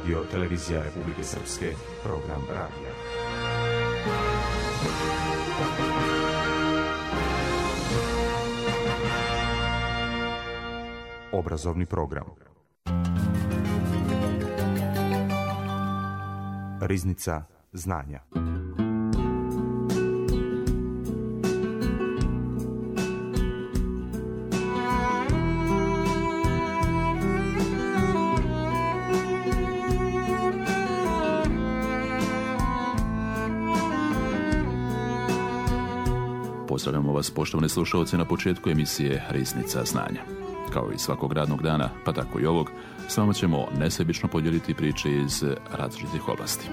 Radio Televizija Republike Srpske, program radija. Obrazovni program. Riznica znanja. Pozdravljamo vas, poštovani slušalci, na početku emisije Riznica znanja. Kao i svakog radnog dana, pa tako i ovog, s vama ćemo nesebično podijeliti priče iz različitih oblasti.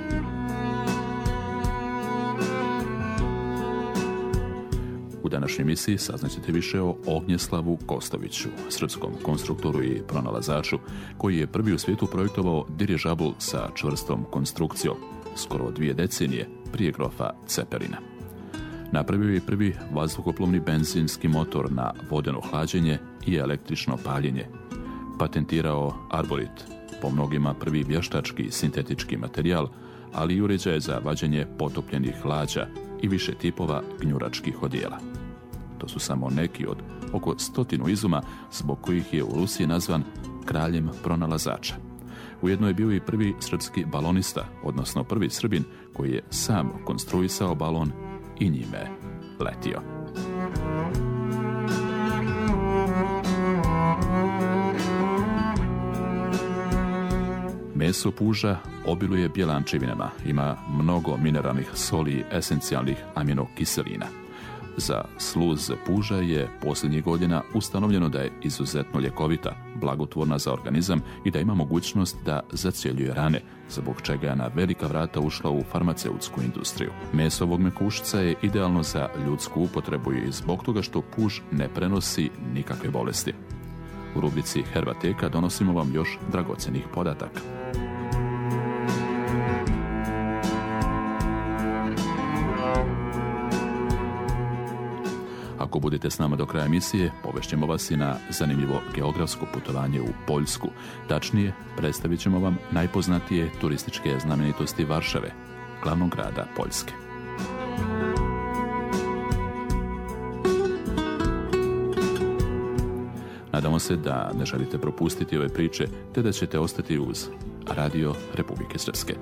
U današnjoj emisiji saznaćete više o Ognjeslavu Kostoviću, srpskom konstruktoru i pronalazaču, koji je prvi u svijetu projektovao dirižabl sa čvrstom konstrukcijom, skoro 2 decenije prije grofa Cepelina. Napravio je prvi vazduhoplovni benzinski motor na vodeno hlađenje i električno paljenje. Patentirao arborit, po mnogima prvi vještački sintetički materijal, ali i uređaje za vađenje potopljenih lađa i više tipova gnjuračkih odijela. To su samo neki od oko 100 izuma zbog kojih je u Rusiji nazvan kraljem pronalazača. Ujedno je bio i prvi srpski balonista, odnosno prvi Srbin koji je sam konstruisao balon i njime letio. Meso puža obiluje bjelančevinama, ima mnogo mineralnih soli i esencijalnih aminokiselina. Za sluz puža je posljednjih godina ustanovljeno da je izuzetno ljekovita, blagotvorna za organizam i da ima mogućnost da zacjeljuje rane, zbog čega je na velika vrata ušla u farmaceutsku industriju. Meso ovog mekušca je idealno za ljudsku upotrebu i zbog toga što puž ne prenosi nikakve bolesti. U rubrici Herbateka donosimo vam još dragocjenih podataka. Ako budete s nama do kraja emisije, povešćemo vas i na zanimljivo geografsko putovanje u Poljsku. Tačnije, predstavit ćemo vam najpoznatije turističke znamenitosti Varšave, glavnog grada Poljske. Nadamo se da ne želite propustiti ove priče, te da ćete ostati uz Radio Republike Srpske.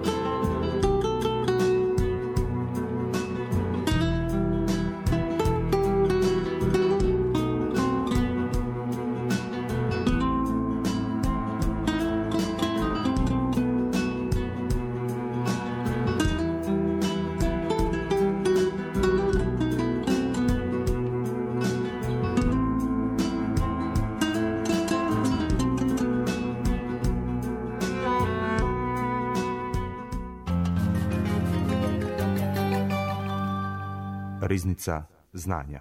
Riznica znanja.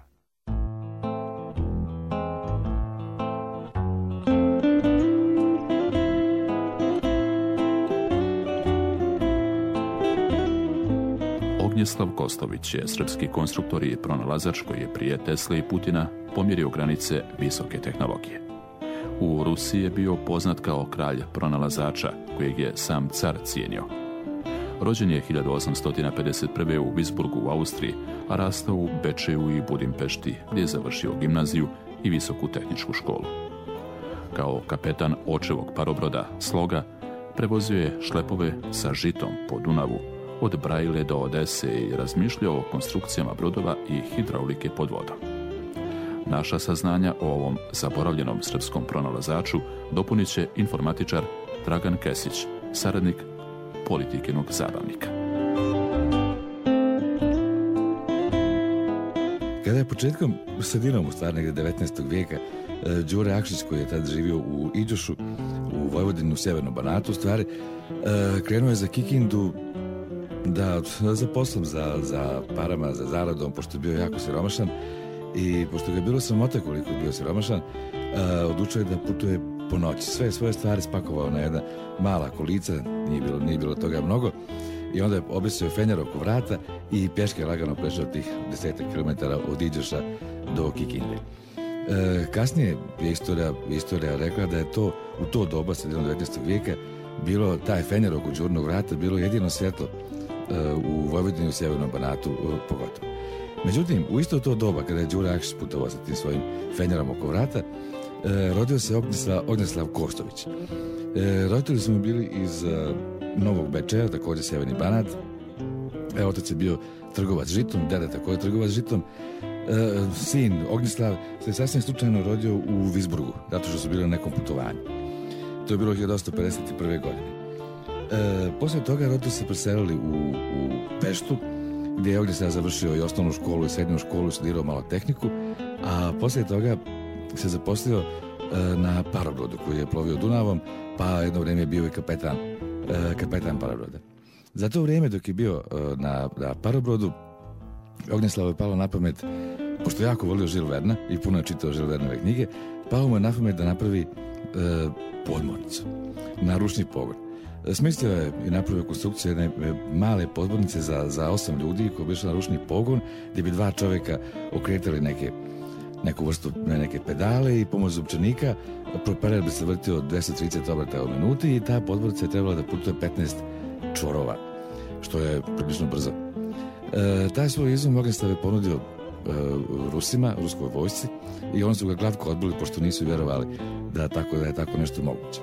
Ognjeslav Kostović je srpski konstruktor i pronalazač koji je prije Tesle i Putina pomjerio granice visoke tehnologije. U Rusiji je bio poznat kao kralj pronalazača, kojeg je sam car cijenio. Rođen je 1851. u Visburgu u Austriji, a rastao u Bečeju i Budimpešti, gdje je završio gimnaziju i visoku tehničku školu. Kao kapetan očevog parobroda Sloga, prevozio je šlepove sa žitom po Dunavu, od Brajle do Odese i razmišljao o konstrukcijama brodova i hidraulike pod vodom. Naša saznanja o ovom zaboravljenom srpskom pronalazaču dopunit će informatičar Dragan Kesić, saradnik politikinog zabavnika. Kada je početkom, sredinom u stvari negdje 19. vijeka, Đure Akšić, koji je tada živio u Iđošu, u Vojvodini, u Sjevernom Banatu, u stvari, krenuo je za Kikindu da za poslom, za parama, za zaradom, pošto je bio jako siromašan i pošto ga je bilo sramota koliko je bio siromašan, odlučio je da putuje po noći. Sve svoje stvari spakovao na jedna mala kolica, nije bilo toga mnogo, i onda je objesio fenjer oko vrata i pješke lagano prešao tih 10 km od Iđoša do Kikinde. Kasnije je istorija rekla da je to u to doba, sredinom 19. vijeka, bilo taj fenjer oko Đurinog vrata bilo jedino svjetlo u Vojvodini, u Sjevernom Banatu pogotovo. Međutim, u isto to doba, kada je Đure Akšić putovao sa tim svojim fenjerom oko vrata, rodio se Ognjeslav Kostović. Roditelji su mu bili iz Novog Bečeja, također Sjeverni Banat. Otac je bio trgovac žitom, deda također trgovac žitom. Sin Ognjeslav se sasvim slučajno rodio u Visburgu, zato što su bili na nekom putovanju. To je bilo 1851. godine. Poslije toga roditelji se preselili u Peštu, gdje je Ognjeslav završio i osnovnu školu i srednju školu, studirao malo tehniku, a poslije toga se zaposlio na parobrodu koji je plovio Dunavom, pa jedno vrijeme je bio i kapetan parobroda. Za to vrijeme dok je bio na parobrodu, Ognjeslavu je palo na pamet, pošto jako volio Jules Verna i puno je čitao Jules Vernove knjige, palo mu je na pamet da napravi podmornicu na ručni pogon. Smislio je i napravio konstrukciju jedne male podmornice za 8 ljudi koji bi išli na ručni pogon, gdje bi 2 čovjeka okretali neku vrstu, neke pedale i pomoć zupčanika propeller bi se vrtio 230 obrata u minuti i ta podmornica je trebala da putuje 15 čvorova, što je prilično brzo. Taj svoj izum Ognjeslav je ponudio Rusima, ruskoj vojsci, i oni su ga glatko odbili pošto nisu vjerovali da je tako nešto moguće.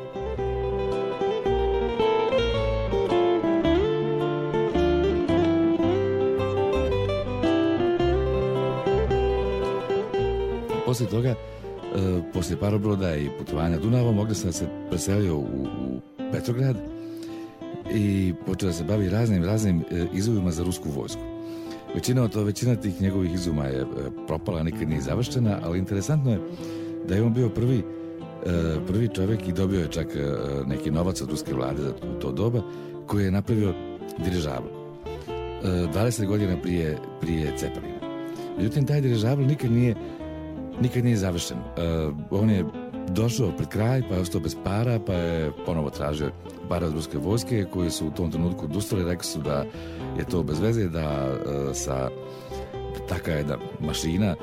Poslije toga, poslije parobroda i putovanja Dunavom, Ognjeslav se preselio u Petrograd i počeo da se bavi raznim izumima za rusku vojsku. Većina tih njegovih izuma je propala, nikad nije završena, ali interesantno je da je on bio prvi čovjek i dobio je čak neki novac od ruske vlade za to doba, koji je napravio dirižabl 20 godina prije Cepelina. Međutim, taj dirižabl nikad nije završen. On je došao pred kraj, pa je ostao bez para, pa je ponovo tražio para od ruske vojske, koji su u tom trenutku odustali, rekli su da je to bez veze, da takva jedna mašina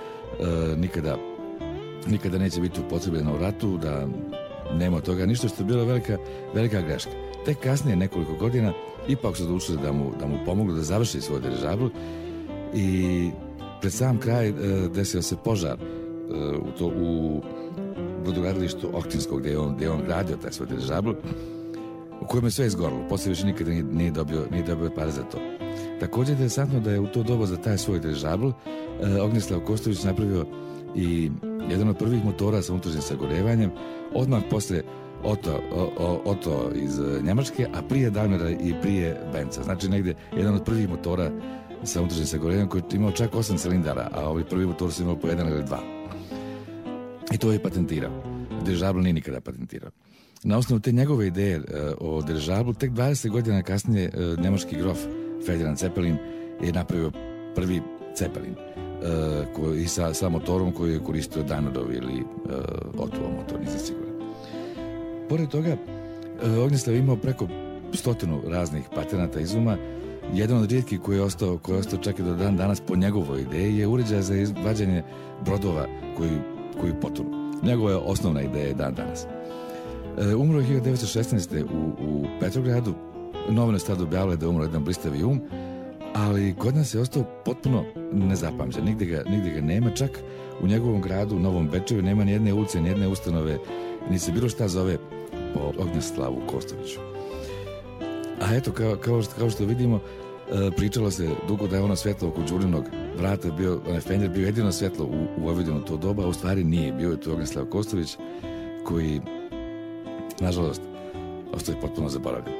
nikada neće biti upotrebljena u ratu, da nema toga ništa, što je bila velika greška. Tek kasnije, nekoliko godina, ipak su odlučili da mu pomoglu da završi svoj dirižabl i pred sam kraj desio se požar u brodogradilištu Ohtinskog, gdje je on gradio taj svoj dirižabl, u kojem je sve izgorilo. Poslije više nikada nije dobio pare za to. Također je interesantno da je u to doba za taj svoj dirižabl Ognjeslav Kostović napravio i jedan od prvih motora sa unutrašnjim sagorevanjem, odmah poslije Otto iz Njemačke, a prije Daimlera i prije Benza. Znači negdje jedan od prvih motora sa unutrašnjim sagorevanjem koji je imao čak 8 cilindara, a ovi prvi motor su imao po 1 ili 2. I to je patentirao. Dirižabl nije nikada patentirao. Na osnovu te njegove ideje o dirižablu, tek 20 godina kasnije njemački grof Ferdinand Zeppelin je napravio prvi Zeppelin i sa motorom koji je koristio Daimlerov ili Ottov motor, nisam siguran. Pored toga, Ognjeslav imao preko 100 raznih patenata izuma. Jedan od rijetkih koji je ostao čak i do dan danas po njegovoj ideji je uređaj za vađenje brodova koji potonu. Njegova je osnovna ideja dan danas. Umro je 1916. u Petrogradu. Novine su tada objavile da je umro jedan blistavi ali kod nas je ostao potpuno nezapamćen. Nigdje ga nema, čak u njegovom gradu, u Novom Bečeju, nema ni jedne ulice, ni jedne ustanove, ni se bilo šta zove po Ognjeslavu Kostoviću. A eto, kao što vidimo, pričalo se dugo da je ono svjetlo oko Đurinog vrata onaj fenjer bio jedino svjetlo u Vojvodinu to doba, a u stvari nije. Bio je to Ognjeslav Kostović, koji, nažalost, ostaje potpuno zaboravljen.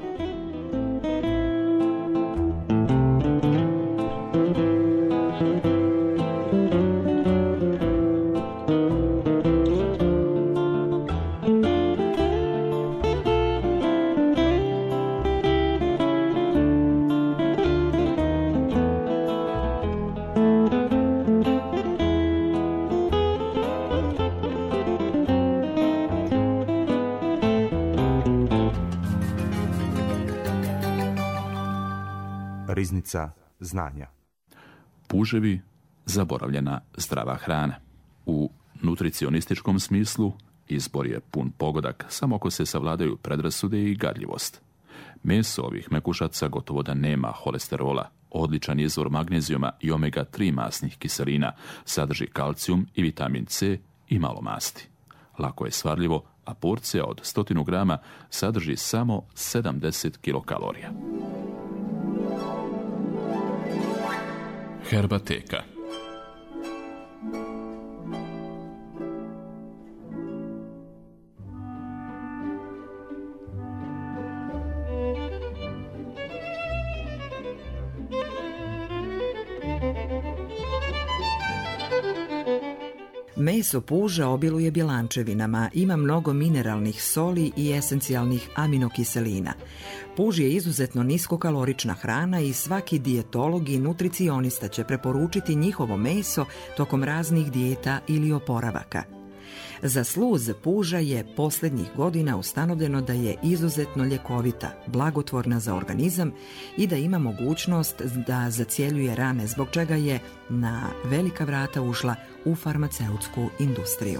Riznica znanja. Puževi, zaboravljena zdrava hrana. U nutricionističkom smislu izbor je pun pogodak samo ako se savladaju predrasude i gadljivost. Meso ovih mekušaca gotovo da nema holesterola, odličan izvor magnezijuma i omega-3 masnih kiselina, sadrži kalcijum i vitamin C i malo masti. Lako je svarljivo, a porcija od 100 grama sadrži samo 70 kilokalorija. Herbateka. Meso puža obiluje bjelančevinama, ima mnogo mineralnih soli i esencijalnih aminokiselina. Puž je izuzetno niskokalorična hrana i svaki dijetolog i nutricionista će preporučiti njihovo meso tokom raznih dijeta ili oporavaka. Za sluz puža je posljednjih godina ustanovljeno da je izuzetno ljekovita, blagotvorna za organizam i da ima mogućnost da zacjeljuje rane, zbog čega je na velika vrata ušla u farmaceutsku industriju.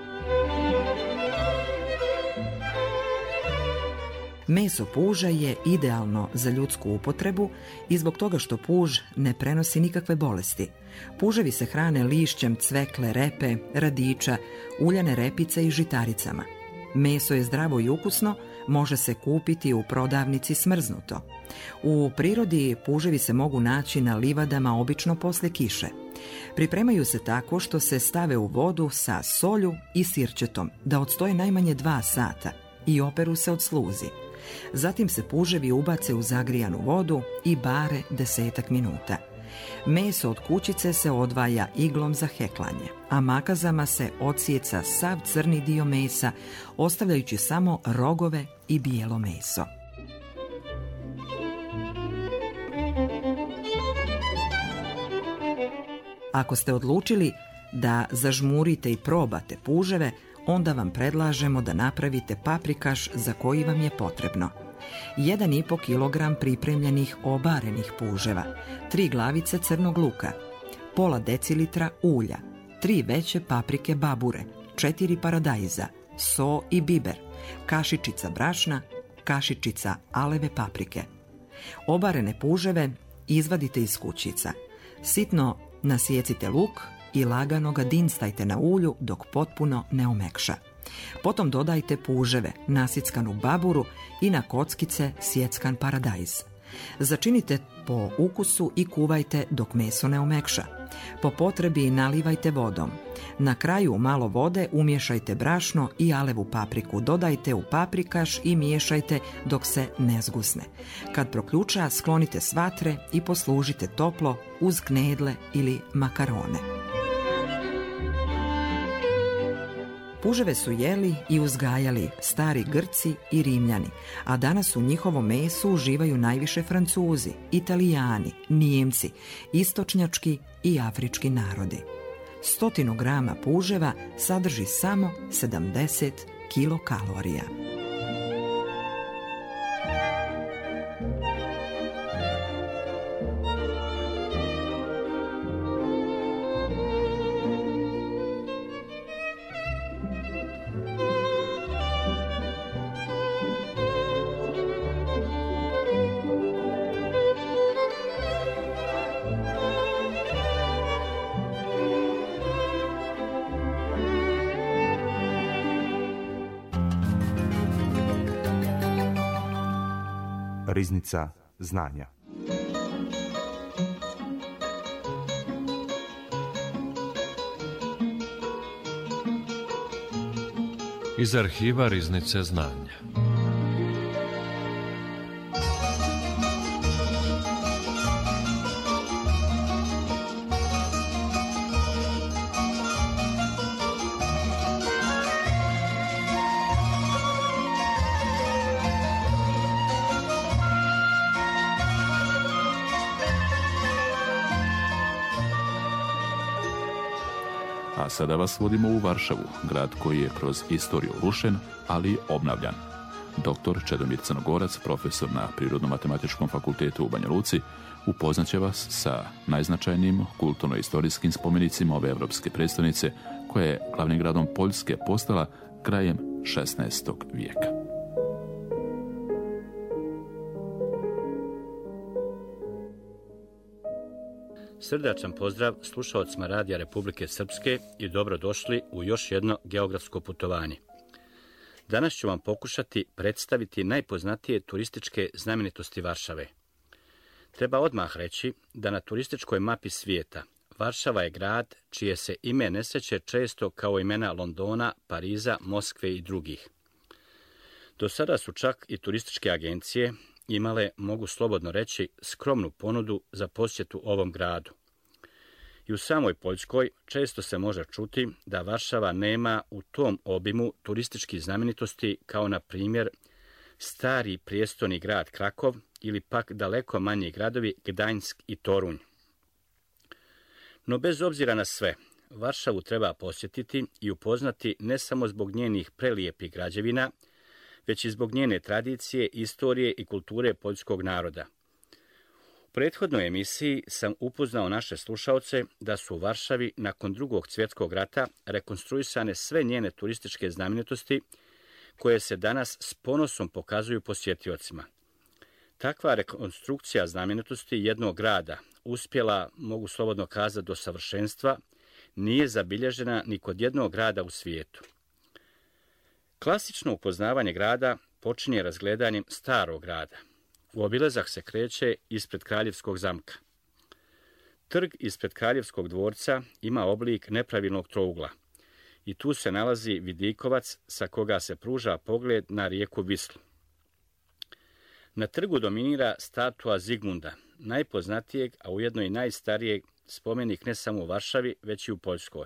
Meso puža je idealno za ljudsku upotrebu i zbog toga što puž ne prenosi nikakve bolesti. Puževi se hrane lišćem cvekle, repe, radiča, uljane repice i žitaricama. Meso je zdravo i ukusno, može se kupiti u prodavnici smrznuto. U prirodi puževi se mogu naći na livadama obično poslije kiše. Pripremaju se tako što se stave u vodu sa solju i sirćetom, da odstoje najmanje 2 sata i operu se od sluzi. Zatim se puževi ubace u zagrijanu vodu i bare 10 minuta. Meso od kućice se odvaja iglom za heklanje, a makazama se odsjeca sav crni dio mesa, ostavljajući samo rogove i bijelo meso. Ako ste odlučili da zažmurite i probate puževe, onda vam predlažemo da napravite paprikaš za koji vam je potrebno. 1,5 kg pripremljenih obarenih puževa, 3 glavice crnog luka, pola decilitra ulja, 3 veće paprike babure, 4 paradajza, so i biber, kašičica brašna, kašičica aleve paprike. Obarene puževe izvadite iz kućica. Sitno nasijecite luk i lagano ga dinstajte na ulju dok potpuno ne omekša. Potom dodajte puževe, nasickanu baburu i na kockice sjeckan paradajz. Začinite po ukusu i kuvajte dok meso ne omekša. Po potrebi nalivajte vodom. Na kraju malo vode umiješajte brašno i alevu papriku. Dodajte u paprikaš i miješajte dok se ne zgusne. Kad proključa, sklonite s vatre i poslužite toplo uz knedle ili makarone. Puževe su jeli i uzgajali stari Grci i Rimljani, a danas u njihovom mesu uživaju najviše Francuzi, Italijani, Nijemci, istočnjački i afrički narodi. 100 grama puževa sadrži samo 70 kilokalorija. Riznica znanja. Iz arhiva Riznice znanja. A sada vas vodimo u Varšavu, grad koji je kroz istoriju rušen, ali obnavljan. Dr. Čedomir Crnogorac, profesor na Prirodno-matematičkom fakultetu u Banja Luci, upoznat će vas sa najznačajnijim kulturno-istorijskim spomenicima ove evropske prestonice koja je glavnim gradom Poljske postala krajem 16. vijeka. Srdačan pozdrav slušaocima Radija Republike Srpske i dobrodošli u još jedno geografsko putovanje. Danas ću vam pokušati predstaviti najpoznatije turističke znamenitosti Varšave. Treba odmah reći da na turističkoj mapi svijeta Varšava je grad čije se ime ne sjeća često kao imena Londona, Pariza, Moskve i drugih. Do sada su čak i turističke agencije imale, mogu slobodno reći, skromnu ponudu za posjetu ovom gradu. I u samoj Poljskoj često se može čuti da Varšava nema u tom obimu turističkih znamenitosti kao na primjer stari prijestolni grad Krakov ili pak daleko manji gradovi Gdańsk i Torunj. No bez obzira na sve, Varšavu treba posjetiti i upoznati ne samo zbog njenih prelijepih građevina, već i zbog njene tradicije, istorije i kulture poljskog naroda. U prethodnoj emisiji sam upoznao naše slušaoce da su u Varšavi nakon Drugog svjetskog rata rekonstruisane sve njene turističke znamenitosti koje se danas s ponosom pokazuju posjetiocima. Takva rekonstrukcija znamenitosti jednog grada uspjela, mogu slobodno kazati, do savršenstva, nije zabilježena ni kod jednog grada u svijetu. Klasično upoznavanje grada počinje razgledanjem starog grada. U obilazak se kreće ispred Kraljevskog zamka. Trg ispred Kraljevskog dvorca ima oblik nepravilnog trougla i tu se nalazi vidikovac sa koga se pruža pogled na rijeku Vislu. Na trgu dominira statua Zigmunda, najpoznatijeg, a ujedno i najstarijeg spomenik ne samo u Varšavi, već i u Poljskoj.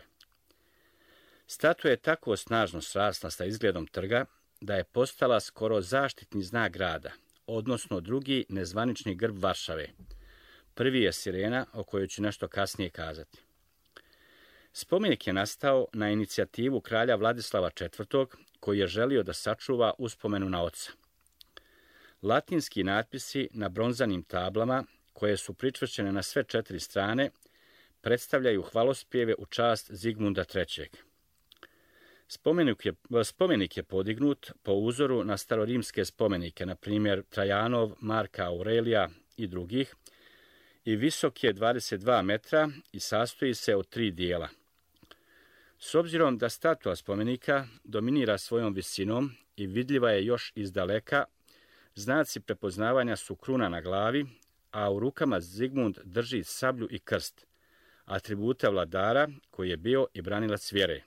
Statua je tako snažno srasla sa izgledom trga da je postala skoro zaštitni znak grada, odnosno drugi nezvanični grb Varšave. Prvi je sirena, o kojoj ću nešto kasnije kazati. Spomenik je nastao na inicijativu kralja Vladislava IV, koji je želio da sačuva uspomenu na oca. Latinski natpisi na bronzanim tablama, koje su pričvršćene na sve 4 strane, predstavljaju hvalospjeve u čast Zigmunda III. Spomenik je podignut po uzoru na starorimske spomenike, na primjer Trajanov, Marka Aurelija i drugih, i visok je 22 metra i sastoji se od 3 dijela. S obzirom da statua spomenika dominira svojom visinom i vidljiva je još iz daleka, znaci prepoznavanja su kruna na glavi, a u rukama Zigmund drži sablju i krst, atribute vladara koji je bio i branilac vjere.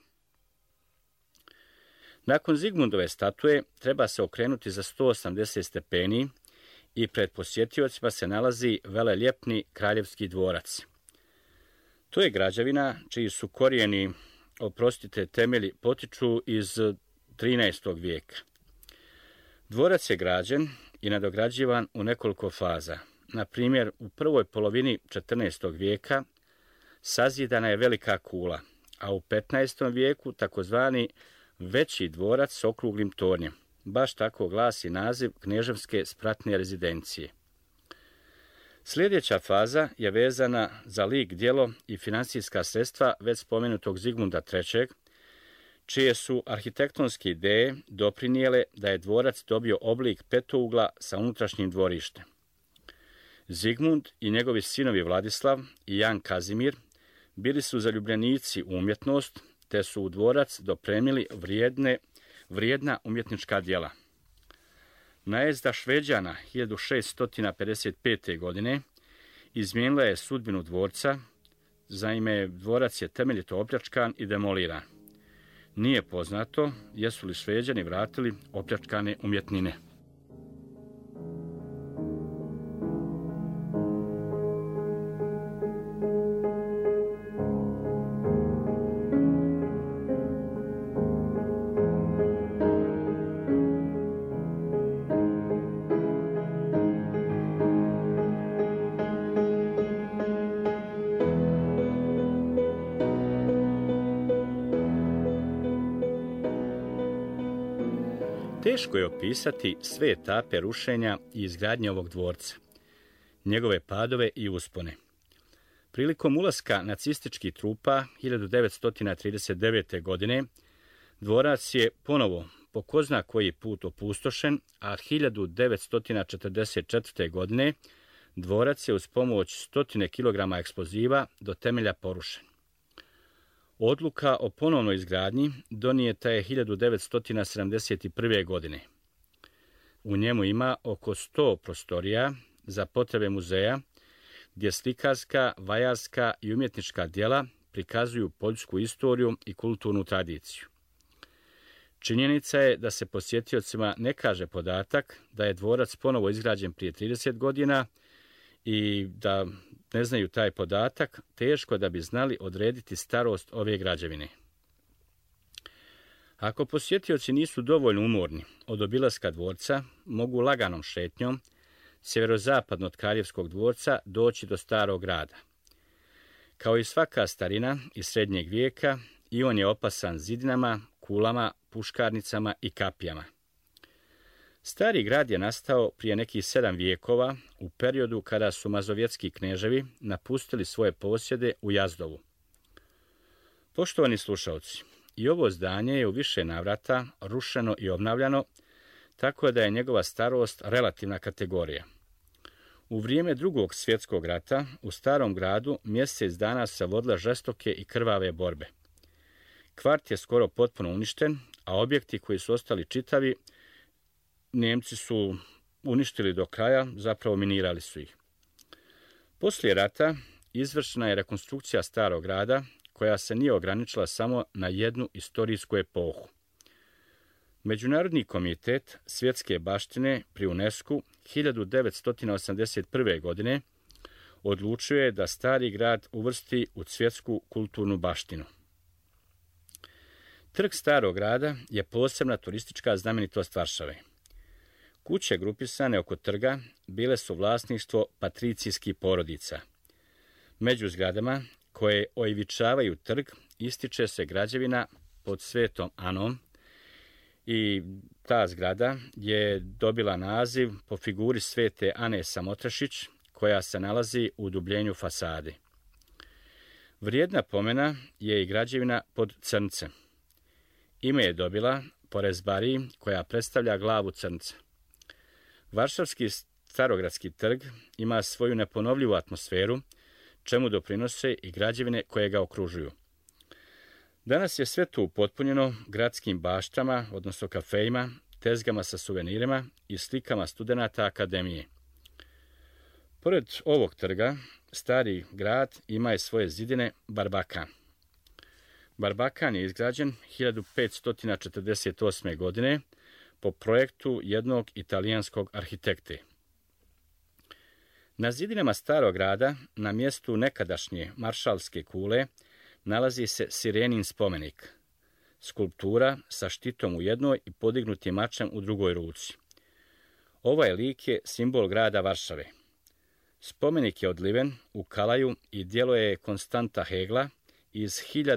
Nakon Zigmundove statue treba se okrenuti za 180 stepeni i pred posjetiocima se nalazi veleljepni Kraljevski dvorac. To je građevina čiji su korijeni, temelji potiču iz 13. vijeka. Dvorac je građen i nadograđivan u nekoliko faza. Na primjer, u prvoj polovini 14. vijeka sazidana je velika kula, a u 15. vijeku takozvani veći dvorac s okruglim tornjem. Baš tako glasi naziv knježevske spratne rezidencije. Sljedeća faza je vezana za lik, djelo i financijska sredstva već spomenutog Zigmunda III, čije su arhitektonske ideje doprinijele da je dvorac dobio oblik petougla sa unutrašnjim dvorištem. Zigmund i njegovi sinovi Vladislav i Jan Kazimir bili su zaljubljenici u umjetnost, te su u dvorac dopremili vrijedna umjetnička djela. Najezda Šveđana 1655. godine izmijenila je sudbinu dvorca, zaime dvorac je temeljito opljačkan i demoliran. Nije poznato jesu li Šveđani vratili opljačkane umjetnine. Teško je opisati sve etape rušenja i izgradnje ovog dvorca, njegove padove i uspone. Prilikom ulaska nacističkih trupa 1939. godine dvorac je ponovo po ko zna koji put opustošen, a 1944. godine dvorac je uz pomoć 100 kilograma eksploziva do temelja porušen. Odluka o ponovnoj izgradnji donijeta je 1971. godine. U njemu ima oko 100 prostorija za potrebe muzeja, gdje slikarska, vajarska i umjetnička djela prikazuju poljsku istoriju i kulturnu tradiciju. Činjenica je da se posjetiocima ne kaže podatak da je dvorac ponovo izgrađen prije 30 godina i da ne znaju taj podatak, teško da bi znali odrediti starost ove građevine. Ako posjetioci nisu dovoljno umorni od obilaska dvorca, mogu laganom šetnjom sjeverozapadno od Kraljevskog dvorca doći do Starog grada. Kao i svaka starina iz srednjeg vijeka, i on je opasan zidinama, kulama, puškarnicama i kapijama. Stari grad je nastao prije nekih 7 vijekova, u periodu kada su mazovjetski kneževi napustili svoje posjede u Jazdovu. Poštovani slušalci, i ovo zdanje je u više navrata rušeno i obnavljano, tako da je njegova starost relativna kategorija. U vrijeme Drugog svjetskog rata u Starom gradu mjesec dana se vodile žestoke i krvave borbe. Kvart je skoro potpuno uništen, a objekti koji su ostali čitavi Njemci su uništili do kraja, zapravo minirali su ih. Poslije rata izvršena je rekonstrukcija Starog grada, koja se nije ograničila samo na jednu istorijsku epohu. Međunarodni komitet svjetske baštine pri UNESCO 1981. godine odlučio je da Stari grad uvrsti u svjetsku kulturnu baštinu. Trg Starog grada je posebna turistička znamenitost Varšave. Kuće grupisane oko trga bile su vlasništvo patricijskih porodica. Među zgradama koje oivičavaju trg ističe se građevina pod Svetom Anom i ta zgrada je dobila naziv po figuri Svete Ane Samotrešić, koja se nalazi u udubljenju fasade. Vrijedna pomena je i građevina pod Crncem. Ime je dobila po rezbariji koja predstavlja glavu crnca. Varšavski Starogradski trg ima svoju neponovljivu atmosferu, čemu doprinose i građevine koje ga okružuju. Danas je sve to upotpunjeno gradskim baštama, odnosno kafejima, tezgama sa suvenirima i slikama studenata akademije. Pored ovog trga, Stari grad ima i svoje zidine Barbakan. Barbakan je izgrađen 1548. godine po projektu jednog italijanskog arhitekte. Na zidinama Starog grada, na mjestu nekadašnje Maršalske kule, nalazi se Sirenin spomenik, skulptura sa štitom u jednoj i podignutim mačem u drugoj ruci. Ovaj lik je simbol grada Varšave. Spomenik je odliven u kalaju i djelo je Konstanta Hegla iz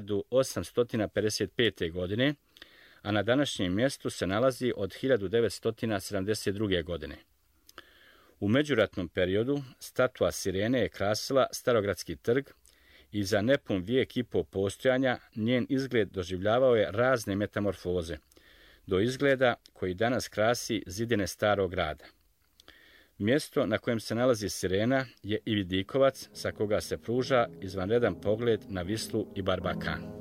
1855. godine, a na današnjem mjestu se nalazi od 1972. godine. U međuratnom periodu statua Sirene je krasila Starogradski trg i za nepun vijek i po postojanja njen izgled doživljavao je razne metamorfoze, do izgleda koji danas krasi zidine Starog grada. Mjesto na kojem se nalazi Sirena je i vidikovac sa koga se pruža izvanredan pogled na Vislu i Barbakan.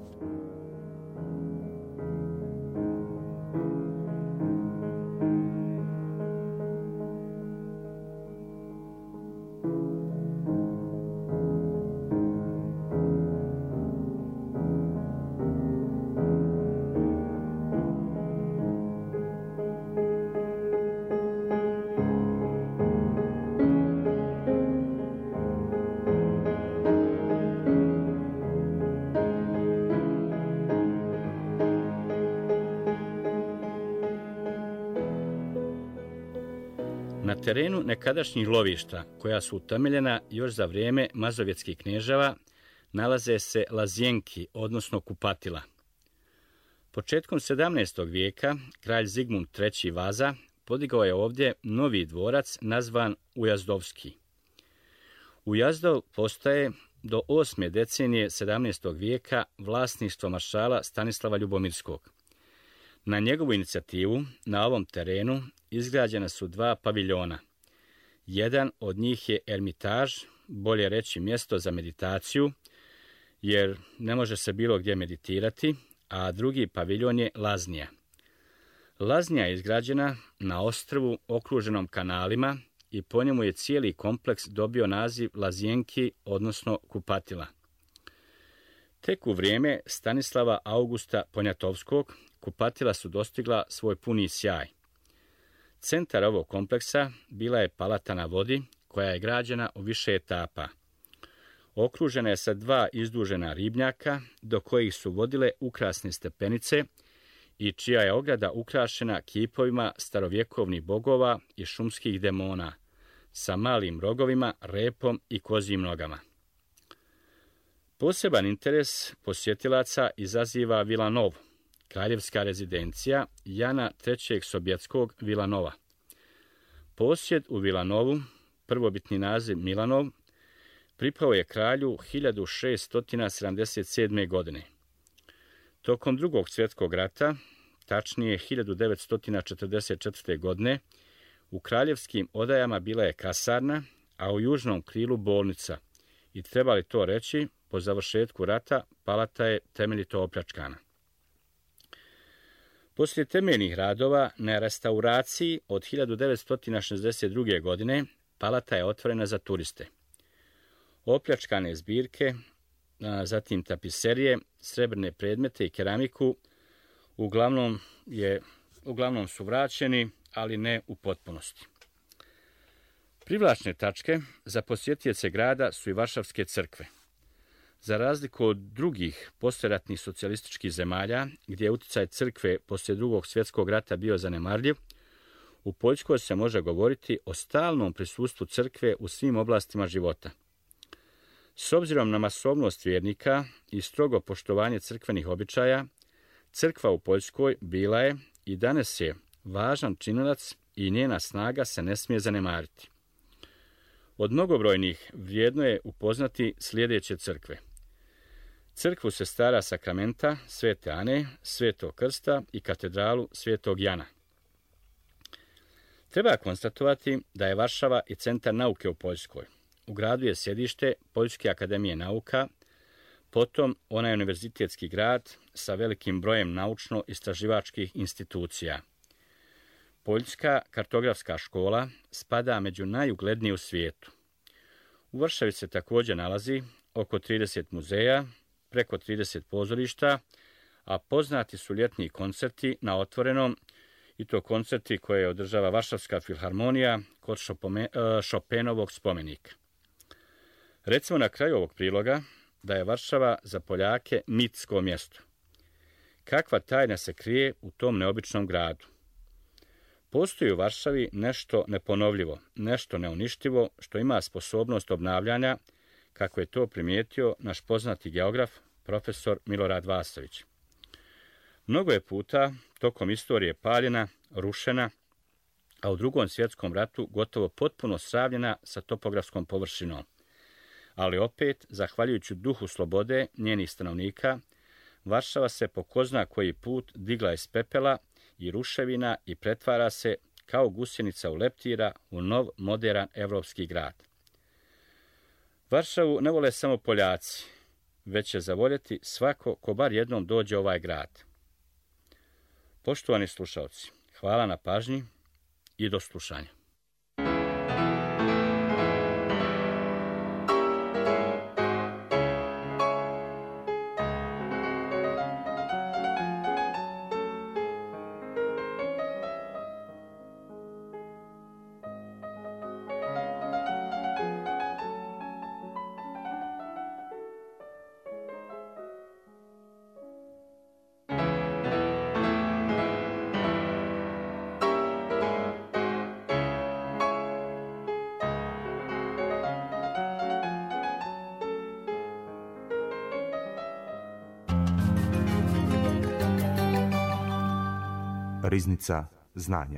Na terenu nekadašnjih lovišta, koja su utemeljena još za vrijeme mazovjetskih knježava, nalaze se lazjenki, odnosno kupatila. Početkom 17. vijeka kralj Zigmund III. Vaza podigao je ovdje novi dvorac nazvan Ujazdovski. Ujazdov postaje do 8. decenije 17. vijeka vlasništvo maršala Stanislava Ljubomirskog. Na njegovu inicijativu na ovom terenu izgrađena su 2 paviljona. Jedan od njih je Ermitaž, bolje reći mjesto za meditaciju, jer ne može se bilo gdje meditirati, a drugi paviljon je Laznija. Laznija je izgrađena na ostrvu okruženom kanalima i po njemu je cijeli kompleks dobio naziv Lazijenki, odnosno kupatila. Tek u vrijeme Stanislava Augusta Poniatovskog kupatila su dostigla svoj puni sjaj. Centar ovog kompleksa bila je palata na vodi, koja je građena u više etapa. Okružena je sa 2 izdužena ribnjaka, do kojih su vodile ukrasne stepenice i čija je ograda ukrašena kipovima starovjekovnih bogova i šumskih demona, sa malim rogovima, repom i kozjim nogama. Poseban interes posjetilaca izaziva Vilanov, kraljevska rezidencija Jana III. Sobjetskog Vilanova. Posjed u Vilanovu, prvobitni naziv Milanov, pripao je kralju 1677. godine. Tokom Drugog svjetskog rata, tačnije 1944. godine, u kraljevskim odajama bila je kasarna, a u južnom krilu bolnica. I treba li to reći, po završetku rata palata je temeljito opljačkana. Poslije temeljnih radova na restauraciji od 1962. godine palata je otvorena za turiste. Opljačkane zbirke, zatim tapiserije, srebrne predmete i keramiku uglavnom su vraćeni, ali ne u potpunosti. Privlačne tačke za posjetioce grada su i Varšavske crkve. Za razliku od drugih poslijeratnih socijalističkih zemalja, gdje je utjecaj crkve poslije Drugog svjetskog rata bio zanemarljiv, u Poljskoj se može govoriti o stalnom prisustvu crkve u svim oblastima života. S obzirom na masovnost vjernika i strogo poštovanje crkvenih običaja, crkva u Poljskoj bila je i danas je važan činilac i njena snaga se ne smije zanemariti. Od mnogobrojnih vrijedno je upoznati sljedeće crkve. Crkvu Sestara Sakramenta, Svete Ane, Svetog Krsta i katedralu Svetog Jana. Treba konstatovati da je Varšava i centar nauke u Poljskoj. U gradu je sjedište Poljske akademije nauka, potom ona je univerzitetski grad sa velikim brojem naučno-istraživačkih institucija. Poljska kartografska škola spada među najuglednije u svijetu. U Varšavi se također nalazi oko 30 muzeja, preko 30 pozorišta, a poznati su ljetni koncerti na otvorenom, i to koncerti koje održava Varšavska filharmonija kod Chopinovog spomenika. Recimo na kraju ovog priloga da je Varšava za Poljake mitsko mjesto. Kakva tajna se krije u tom neobičnom gradu? Postoji u Varšavi nešto neponovljivo, nešto neuništivo, što ima sposobnost obnavljanja, kako je to primijetio naš poznati geograf, profesor Milorad Vasović. Mnogo je puta tokom istorije paljena, rušena, a u Drugom svjetskom ratu gotovo potpuno sravnjena sa topografskom površinom. Ali opet, zahvaljujući duhu slobode njenih stanovnika, Varšava se po ko zna koji put digla iz pepela i ruševina i pretvara se kao gusjenica u leptira u nov, moderan evropski grad. Varšavu ne vole samo Poljaci, već će zavoljeti svako ko bar jednom dođe u ovaj grad. Poštovani slušalci, hvala na pažnji i do slušanja. Riznica znanja.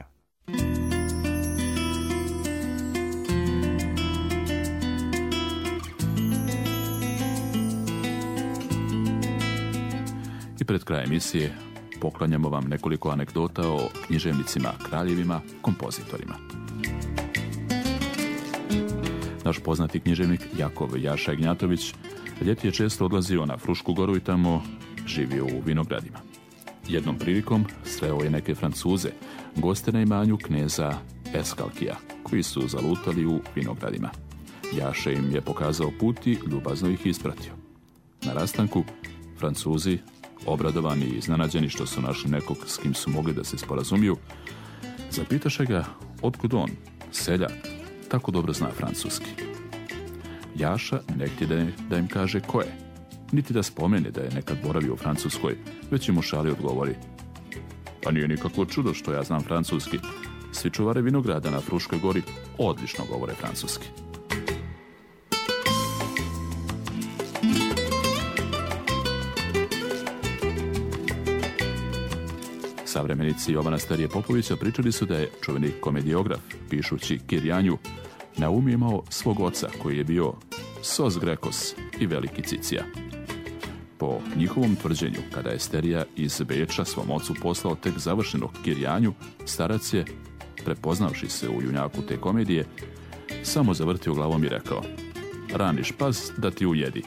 I pred kraj emisije poklanjamo vam nekoliko anegdota o književnicima, kraljevima, kompozitorima. Naš poznati književnik Jakov Jaša Ignjatović ljeti je često odlazio na Frušku goru i tamo živio u vinogradima. Jednom prilikom sreo je neke Francuze, goste na imanju kneza Eskalkija, koji su zalutali u vinogradima. Jaša im je pokazao put i ljubazno ih ispratio. Na rastanku, Francuzi, obradovani i iznenađeni što su našli nekog s kim su mogli da se sporazumiju, zapitaše ga otkud on, seljak, tako dobro zna francuski. Jaša ne htjede da im kaže ko je, niti da spomene da je nekad boravio u Francuskoj, već im u šali odgovori: pa nije nikakvo čudo što ja znam francuski. Svi čuvare vinograda na Fruškoj gori odlično govore francuski. Savremenici Jovana Starije Popovića pričali su da je čuveni komediograf, pišući Kirjanju, na umu imao svog oca koji je bio sos Grekos i veliki Cicija. Po njihovom tvrđenju, kada je Sterija iz Beča svom ocu poslao tek završenog Kirjanju, starac je, prepoznavši se u junjaku te komedije, samo zavrtio glavom i rekao: raniš pas da ti ujedi.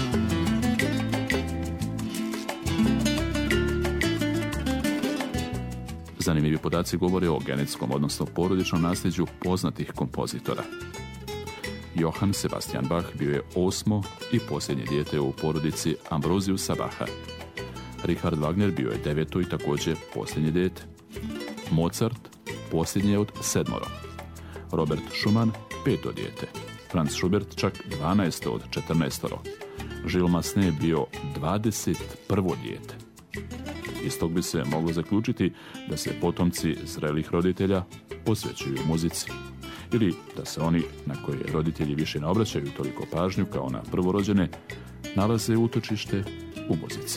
Zanimljivi podaci govore o genetskom, odnosno porodičnom nasljeđu poznatih kompozitora. Johann Sebastian Bach bio je 8. i posljednje dijete u porodici Ambroziusa Bacha. Richard Wagner bio je 9. i također posljednje dijete. Mozart posljednji je od 7. Robert Schumann 5. dijete. Franz Schubert čak 12. od 14. Gilles Massenet bio 21. dijete. Iz tog bi se moglo zaključiti da se potomci zrelih roditelja posvećuju muzici. Ili da se oni, na koje roditelji više ne obraćaju toliko pažnju kao na prvorođene, nalaze utočište u muzici.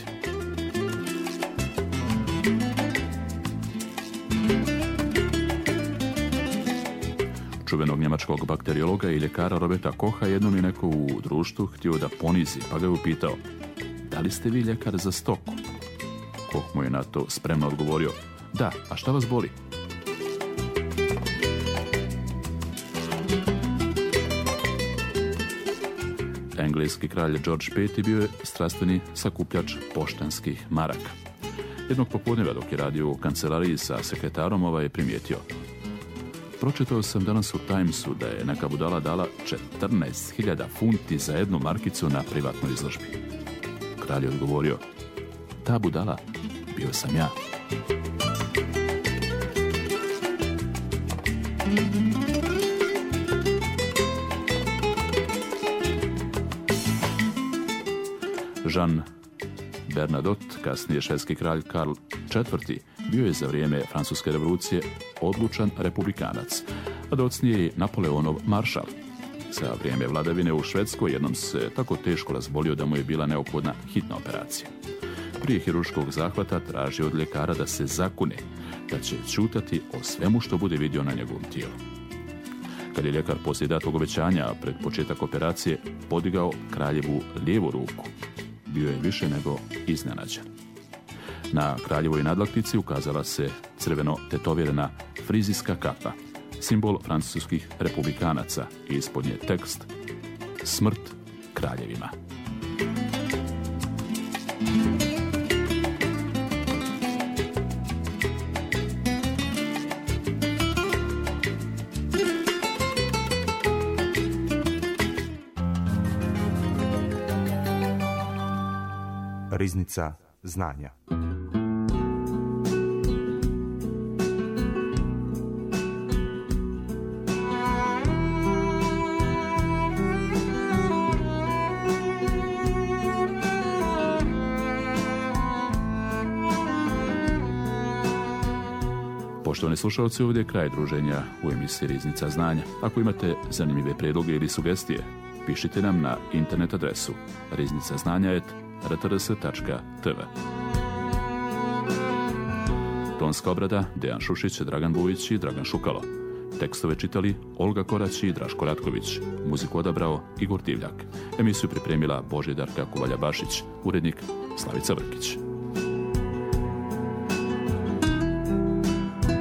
Čuvenog njemačkog bakteriologa i ljekara Roberta Kocha jednom je neko u društvu htio da ponizi, pa ga je upitao: da li ste vi ljekar za stoku? Koch mu je na to spremno odgovorio: da, a šta vas boli? Engleski kralj George V bio je strastveni sakupljač poštanskih maraka. Jednog popodneva dok je radio u kancelariji sa sekretarom, je primijetio: pročitao sam danas u Timesu da je neka budala dala 14.000 funti za jednu markicu na privatnoj izložbi. Kralj je odgovorio: ta budala bio sam ja. Jean Bernadotte, kasnije švedski kralj Karl IV, bio je za vrijeme Francuske revolucije odlučan republikanac, a docnije je Napoleonov maršal. Za vrijeme vladavine u Švedskoj jednom se tako teško razbolio da mu je bila neophodna hitna operacija. Prije hirurškog zahvata traži od ljekara da se zakune, da će ćutati o svemu što bude vidio na njegovom tijelu. Kad je ljekar poslije datog obećanja pred početak operacije podigao kraljevu lijevu ruku, bio je više nego iznenađen. Na kraljevoj nadlaktici ukazala se crveno tetovirana frizijska kapa, simbol francuskih republikanaca, i ispod nje tekst: smrt kraljevima. Riznica znanja. Poštovani slušalci, ovdje je kraj druženja u emisiji Riznica znanja. Ako imate zanimljive prijedloge ili sugestije, pišite nam na internet adresu riznicaznanja@rtrs.tv. Tonska obrada Dejan Šušić, Dragan Bujić i Dragan Šukalo. Tekstove čitali Olga Korać i Draško Ratković. Muziku odabrao Igor Divljak. Emisiju pripremila Božidarka Kuvalja Bašić. Urednik Slavica Vrkić.